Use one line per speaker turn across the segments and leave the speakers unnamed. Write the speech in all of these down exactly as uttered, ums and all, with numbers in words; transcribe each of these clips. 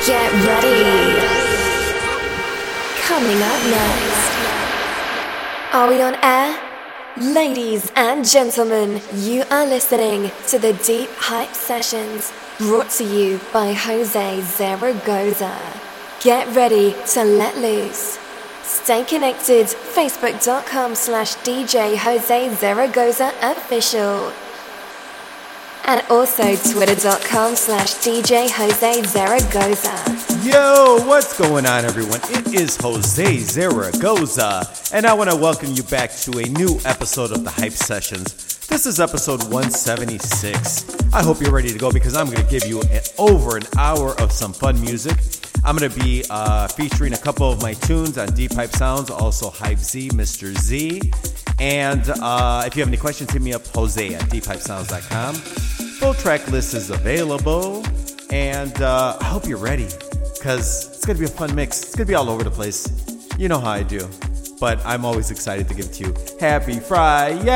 Get ready. Coming up next. Are we on air? Ladies and gentlemen, you are listening to the Deep Hype Sessions, brought to you by Jose Zaragoza. Get ready to let loose. Stay connected, facebook.com slash DJ Jose Zaragoza official. And also twitter.com slash DJ Jose Zaragoza.
Yo, what's going on, everyone? It is Jose Zaragoza, and I want to welcome you back to a new episode of the Hype Sessions. This is episode one seventy-six. I hope you're ready to go because I'm going to give you an, over an hour of some fun music. I'm going to be uh, featuring a couple of my tunes on Deep Hype Sounds, also Hype Z, Mister Z. And uh, if you have any questions, hit me up, Jose at deep hype sounds dot com. Full track list is available, and uh, I hope you're ready, because it's going to be a fun mix. It's going to be all over the place. You know how I do, but I'm always excited to give it to you. Happy Friday,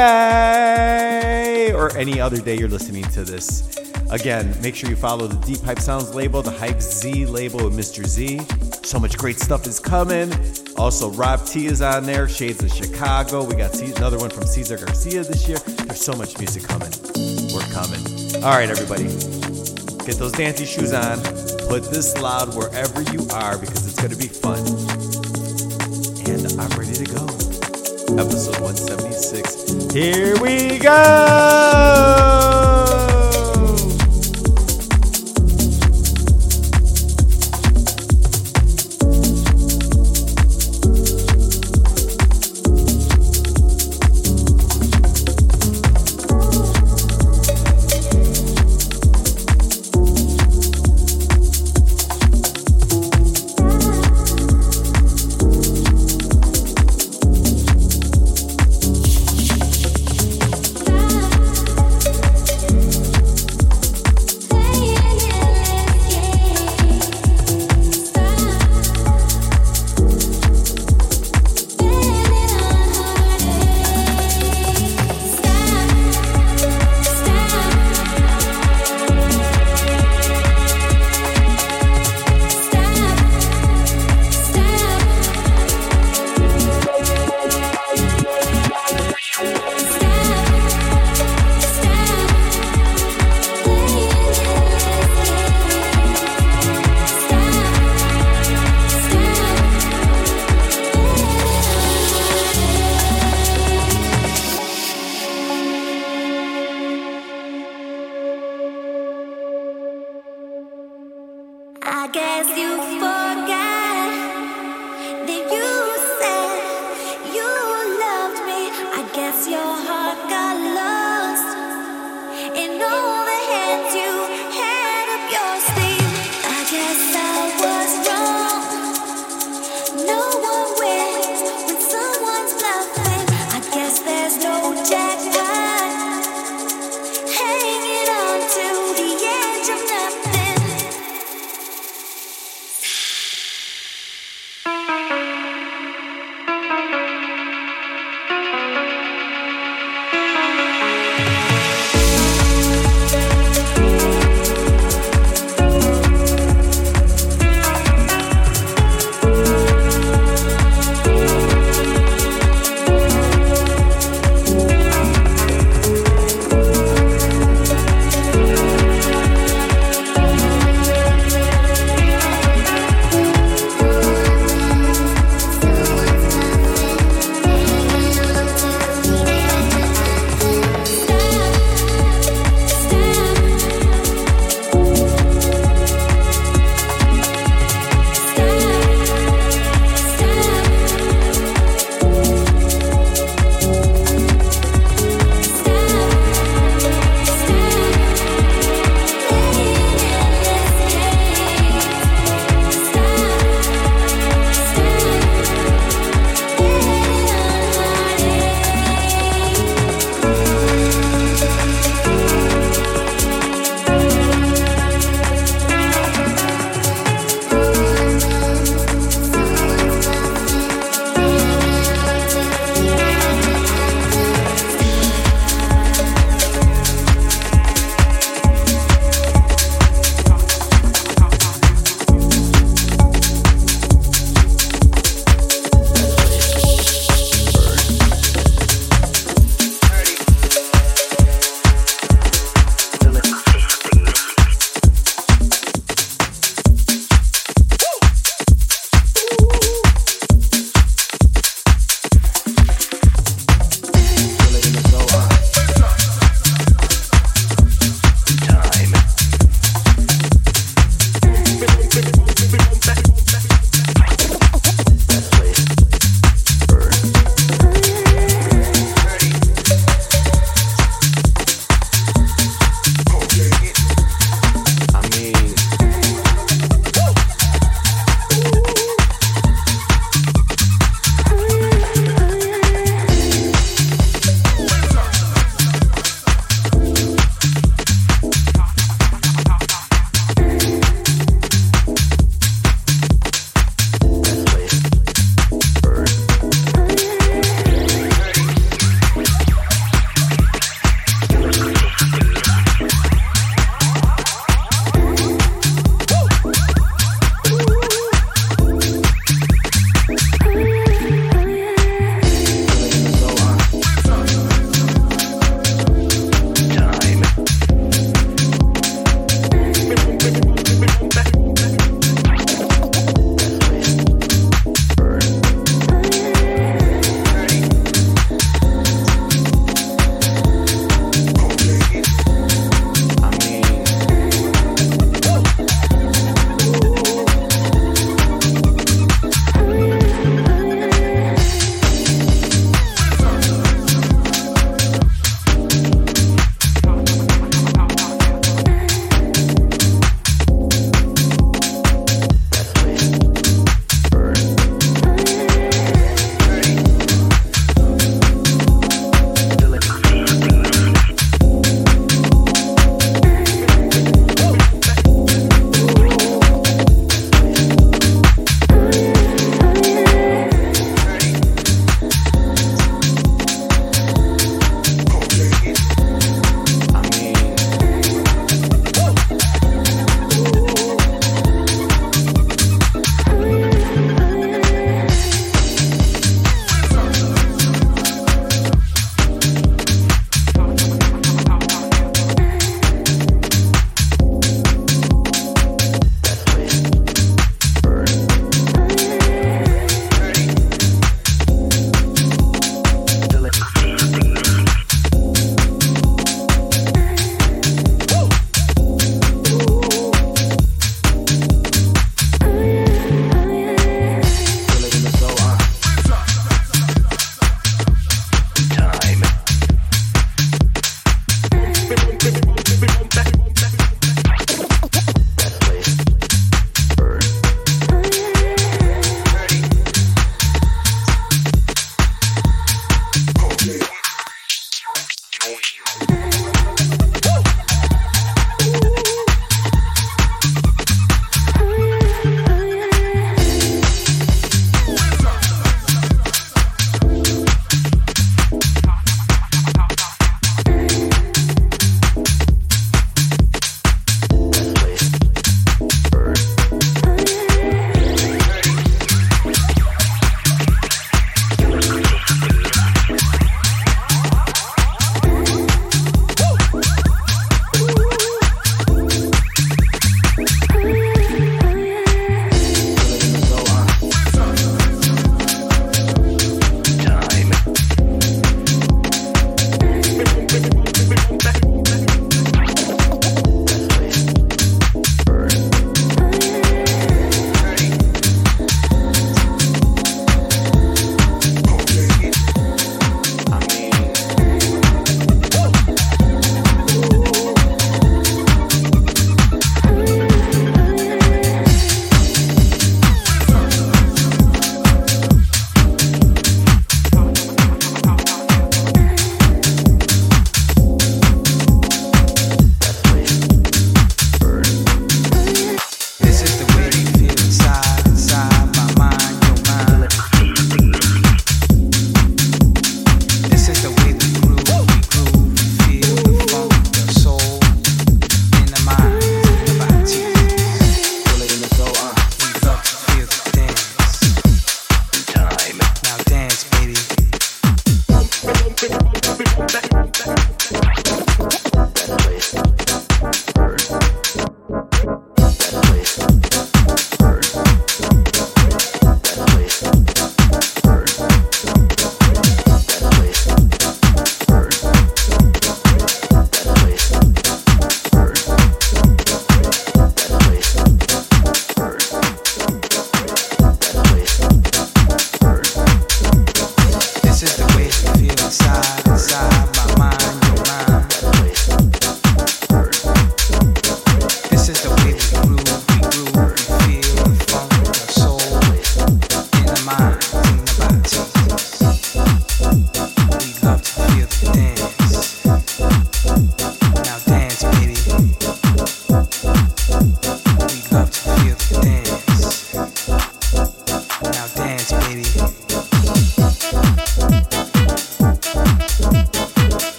or any other day you're listening to this. Again, make sure you follow the Deep Hype Sounds label, the Hype Z label with Mister Z. So much great stuff is coming. Also, Rob T is on there, Shades of Chicago. We got another one from Cesar Garcia this year. There's so much music coming. We're coming. All right, everybody. Get those dancey shoes on. Put this loud wherever you are because it's going to be fun. And I'm ready to go. Episode one seventy-six. Here we go!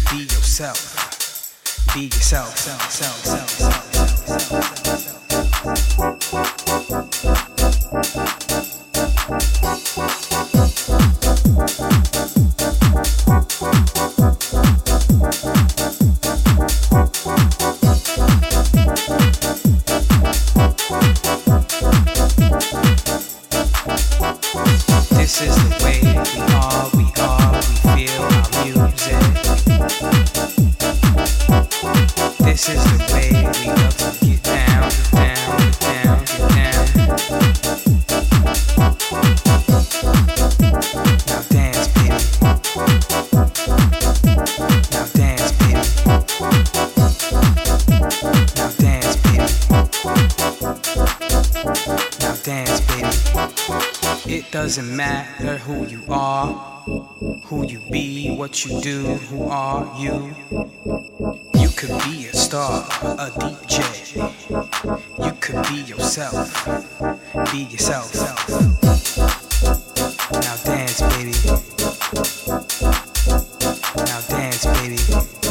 be yourself. Be yourself, self, self, self, self, self, self, self. This is the way we are, we are, we feel our music. This is the way we love to get down, get down, get down, get down. Now dance, baby. Now dance, baby. Now dance, baby. Now dance, baby. It doesn't matter who you are, who you be, what you do, who are you? You could be a star, a D J. You could be yourself, be yourself. Now dance, baby. Now dance, baby.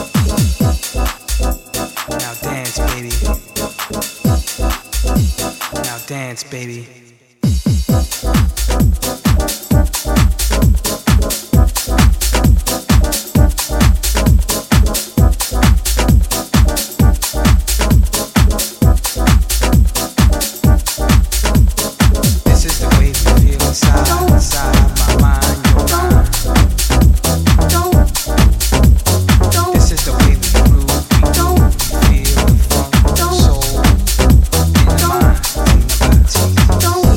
Now dance, baby. Now dance, baby.
Don't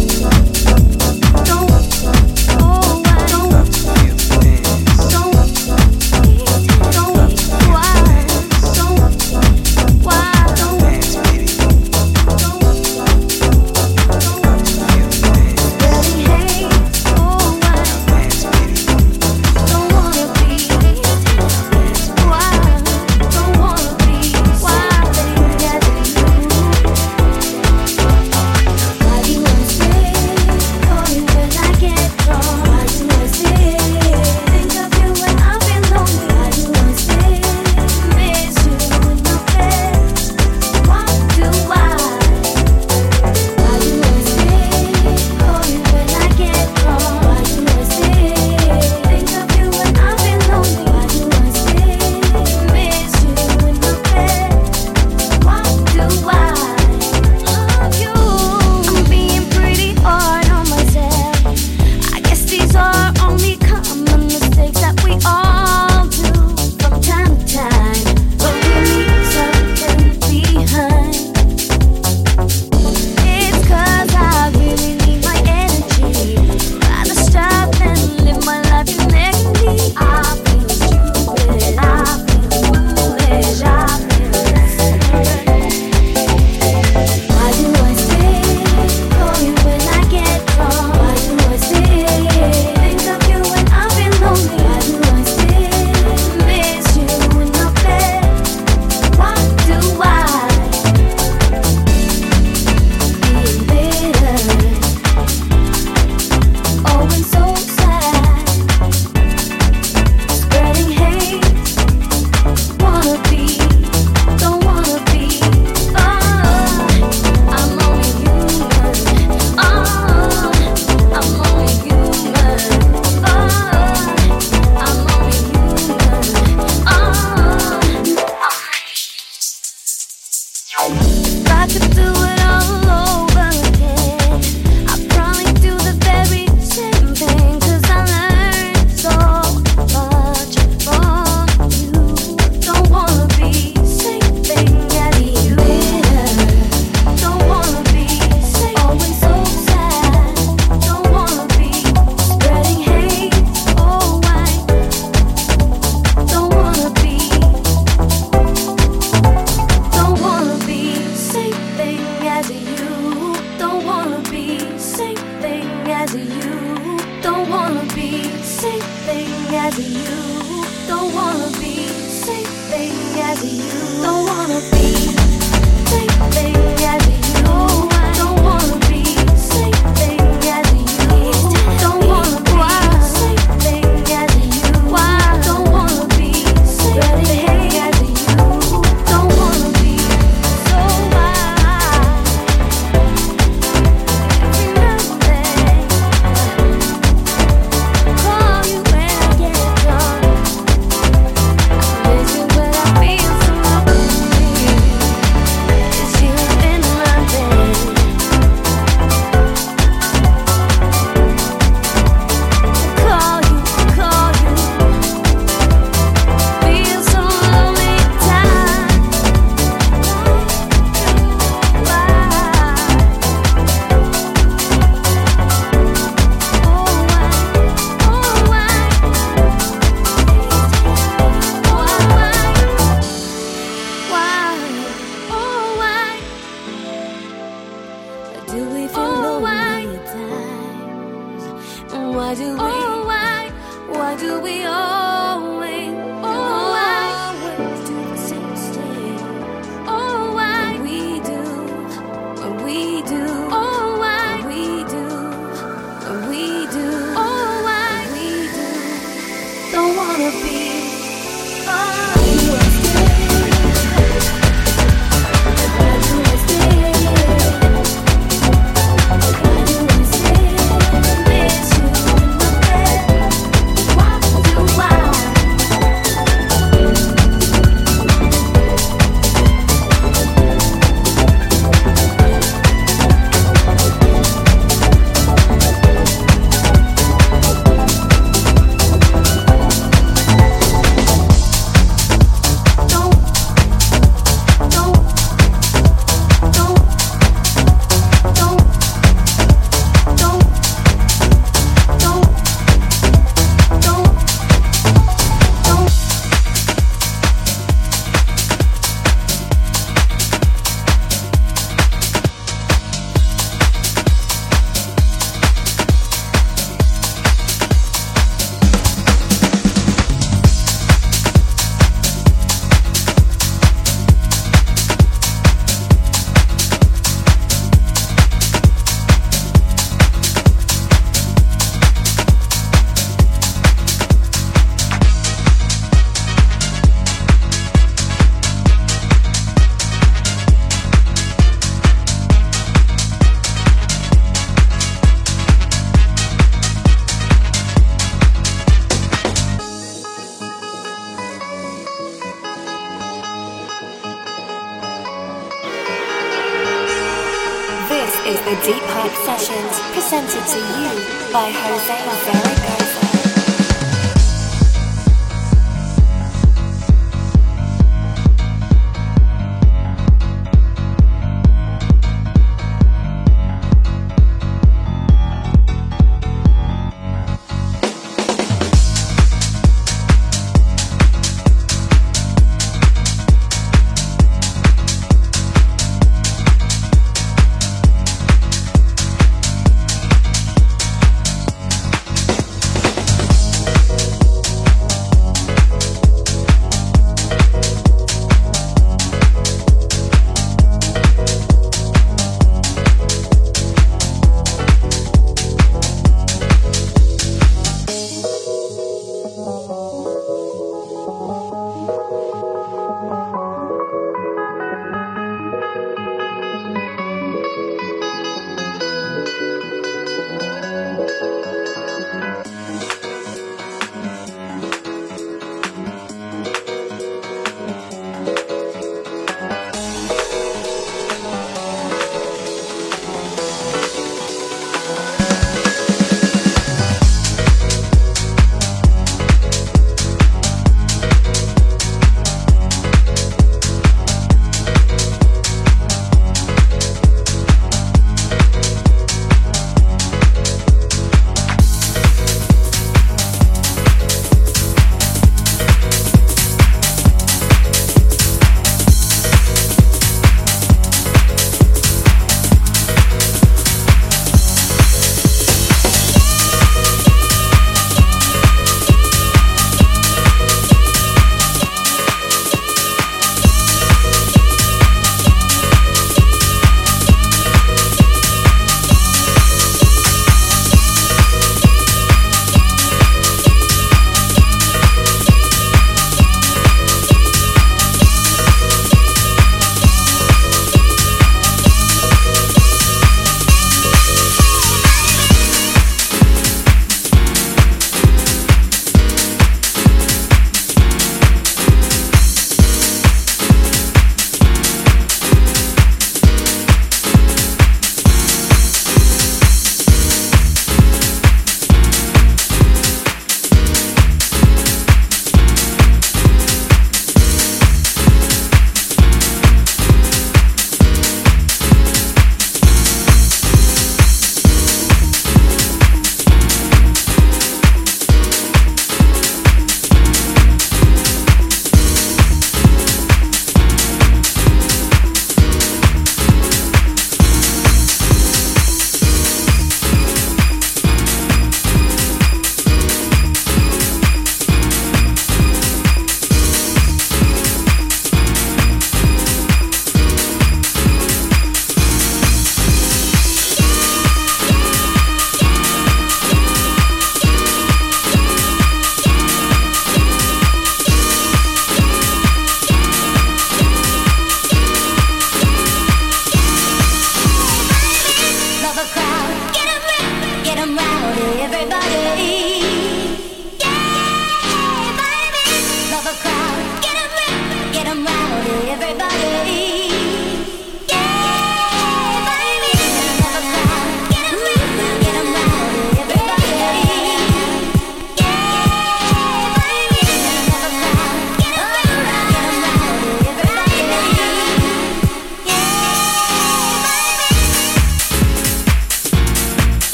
is the Deep Hype Sessions, presented to you by Jose Zaragoza.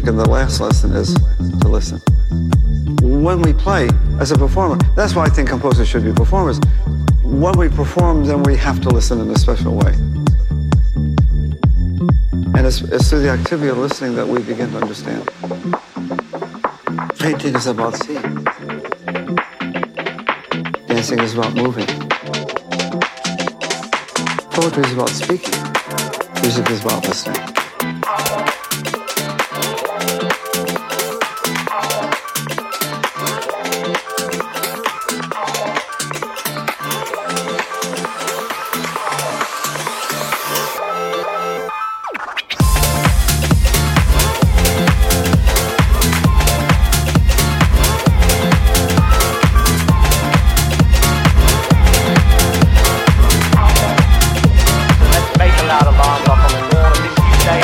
music in the last lesson is to listen. When we play as a performer, that's why I think composers should be performers. When we perform, then we have to listen in a special way. And it's, it's through the activity of listening that we begin to understand. Painting is about seeing. Dancing is about moving. Poetry is about speaking. Music is about listening.
Make a loud alarm clock on the wall and this few days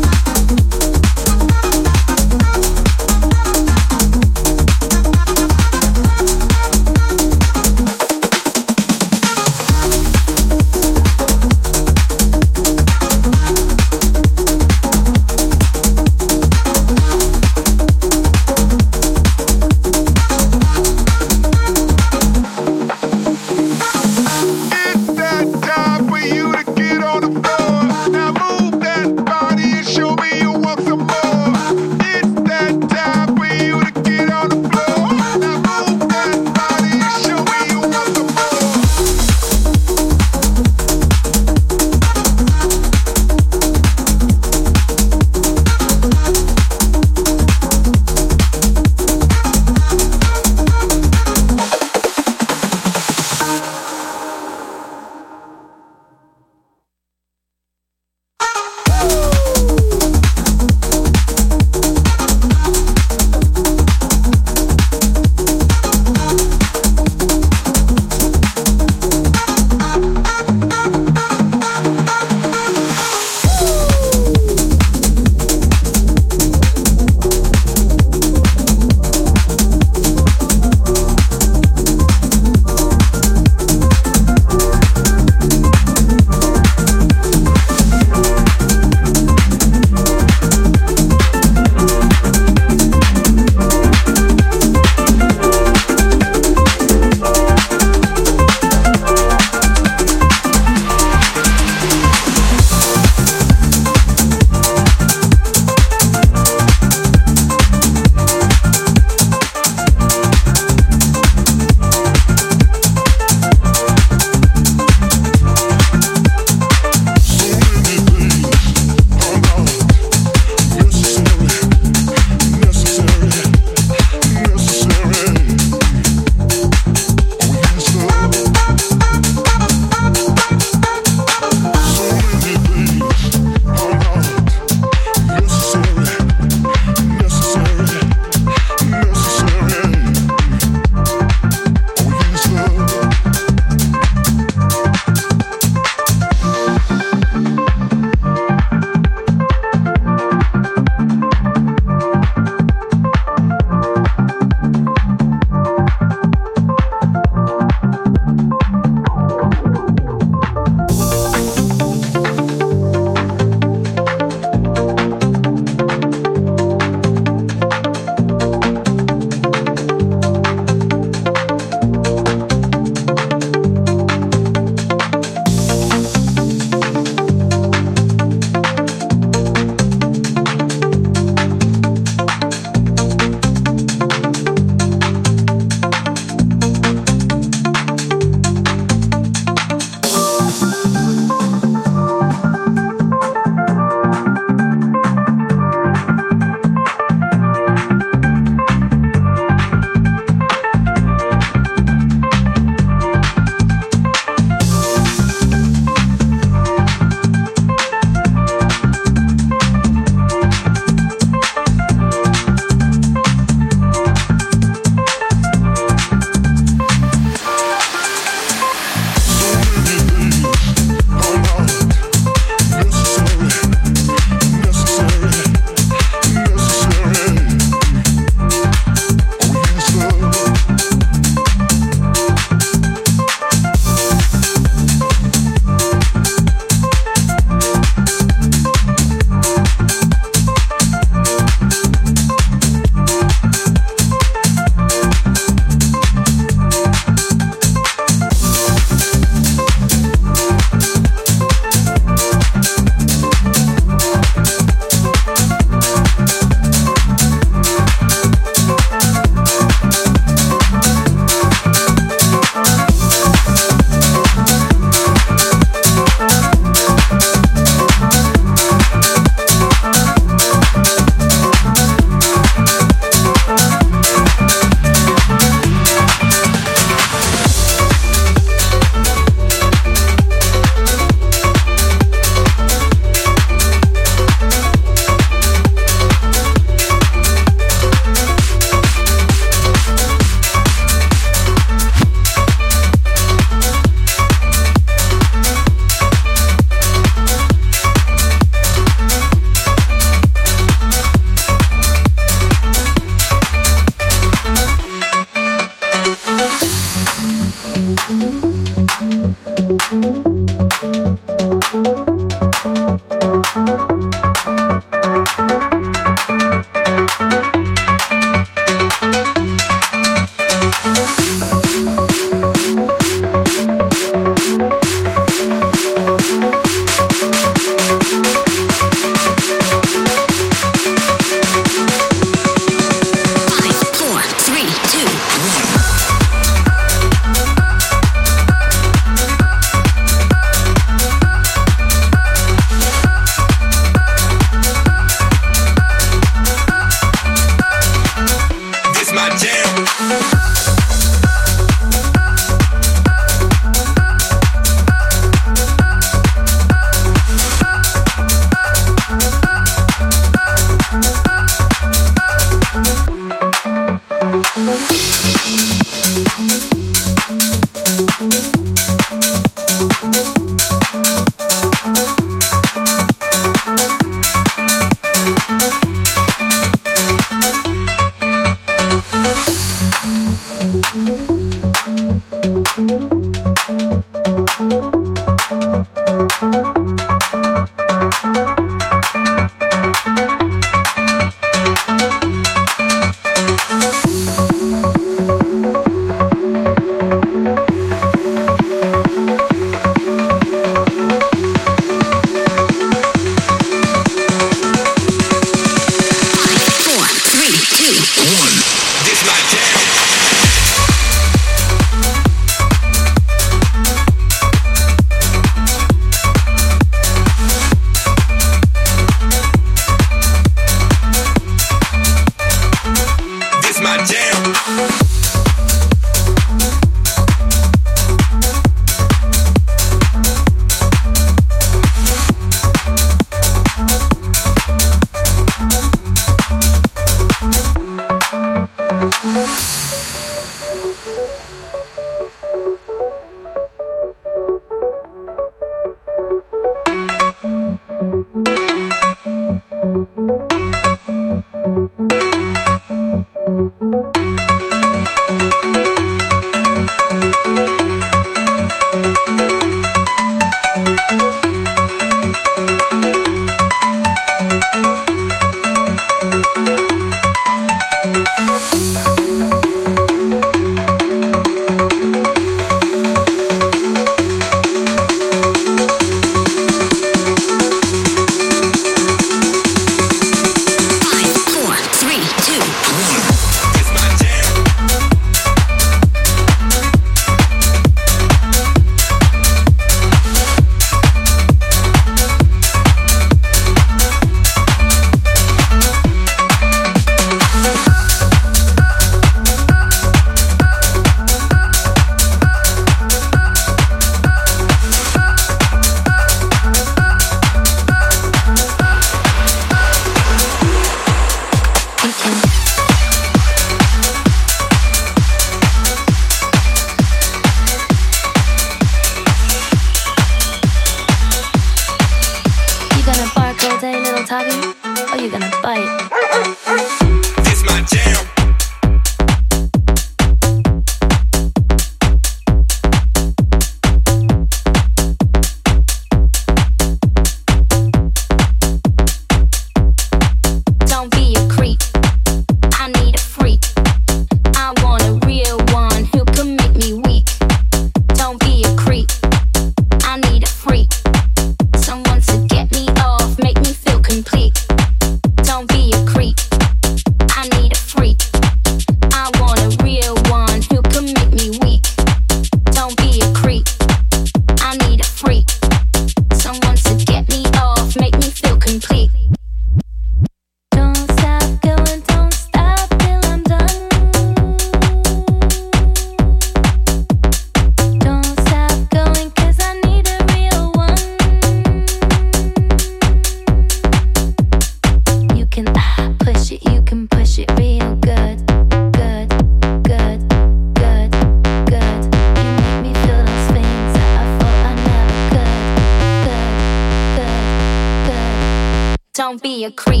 Don't be a creep.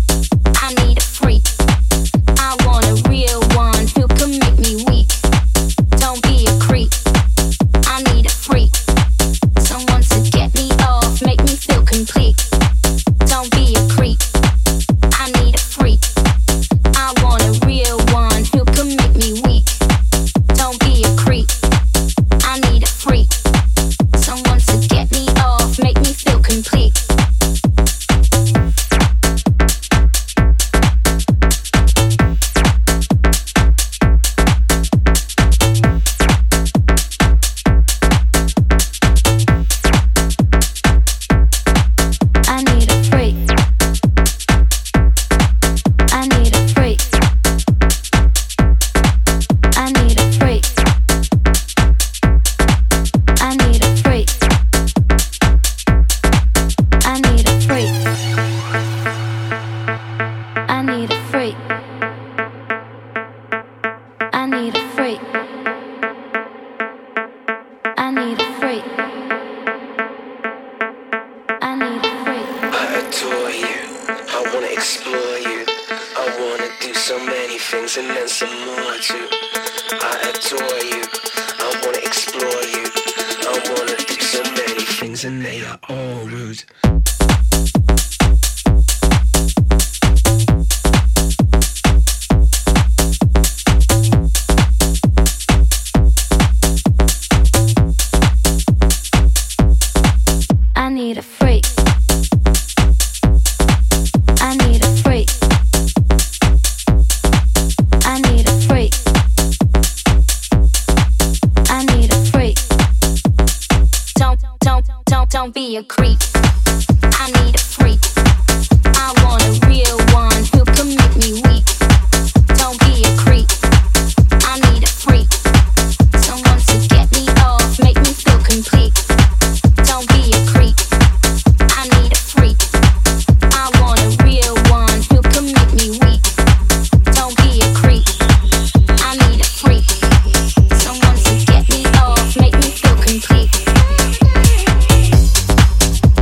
I need a freak. I want a real one who can make me weak. Don't be a creep. I need a freak. Someone to get me off, make me feel complete. Don't be a creep. I need a freak. I want a real one who can make me weak. Don't be a creep. I need a freak. Someone to get me off, make me feel complete. freak. I need a freak. I need a freak.
I adore you. I wanna explore you. I wanna do so many things and then some more too. I adore you. I wanna explore you. I wanna do so many things and they are all rude.
I need a freak. I need a freak. I need a freak. I need a freak. Don't, don't, don't, don't be a creep. I need a freak. I want a real one who can make me weak. Don't be a creep. I need a freak. Someone to get me off, make me feel complete. Don't be a creep. I need a freak. I want a real one who can make me weak. Don't be a creep. I need a freak. Someone to get me off, make me feel complete.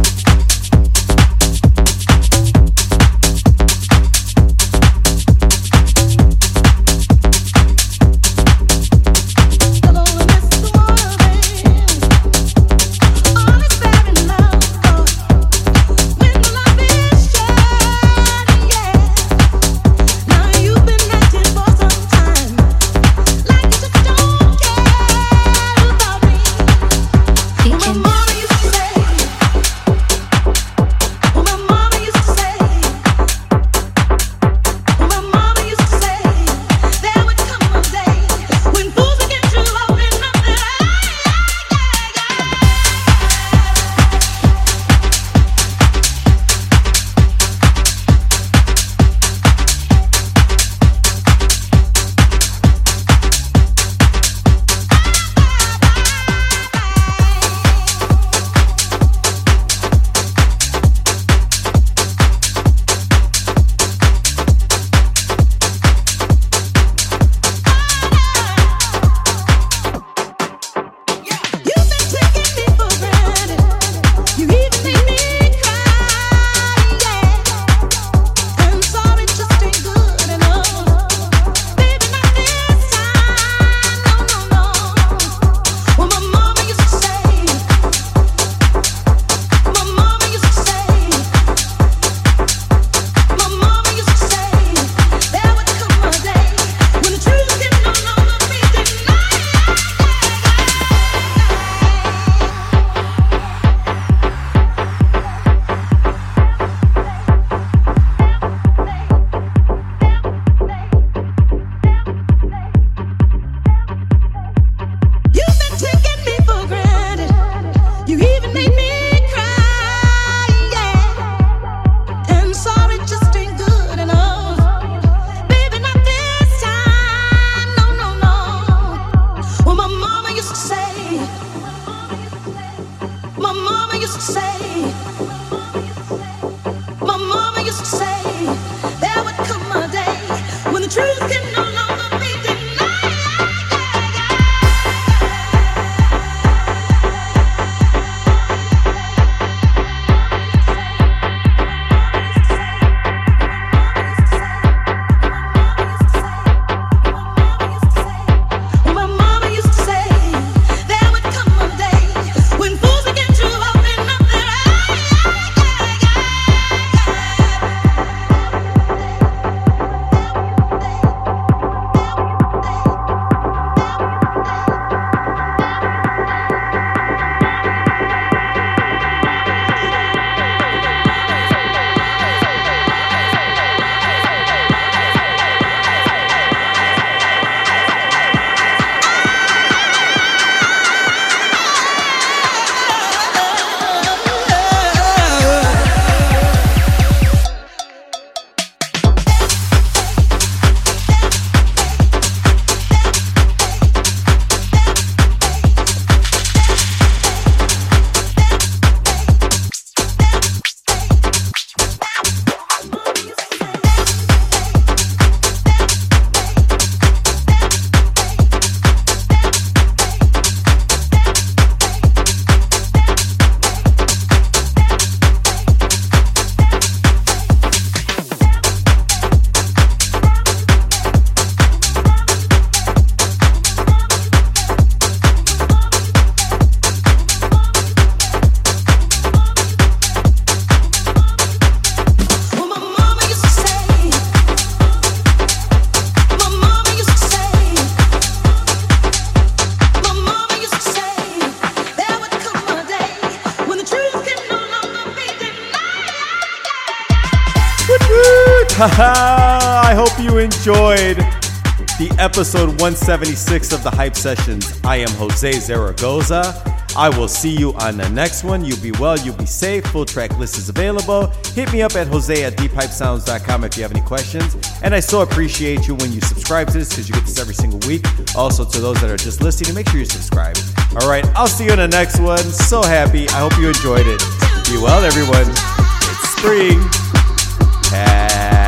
I hope you enjoyed the episode one seventy-six of the Hype Sessions. I am Jose Zaragoza. I will see you on the next one. You be well, you be safe. Full track list is available. Hit me up at Jose at deep hype sounds dot com if you have any questions. And I so appreciate you when you subscribe to this because you get this every single week. Also, to those that are just listening, make sure you subscribe. All right, I'll see you in the next one. So happy. I hope you enjoyed it. Be well, everyone. It's spring. Have